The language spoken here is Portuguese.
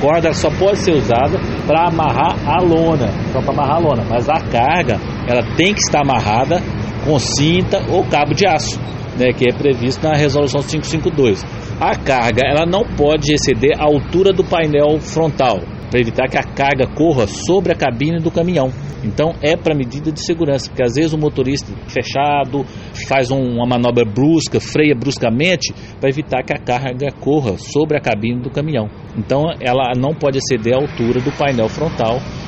corda só pode ser usada para amarrar a lona, mas a carga ela tem que estar amarrada com cinta ou cabo de aço, né, que é previsto na resolução 552. A carga ela não pode exceder a altura do painel frontal, para evitar que a carga corra sobre a cabine do caminhão. Então é para medida de segurança, porque às vezes o motorista fechado faz uma manobra brusca, freia bruscamente, para evitar que a carga corra sobre a cabine do caminhão. Então ela não pode exceder a altura do painel frontal.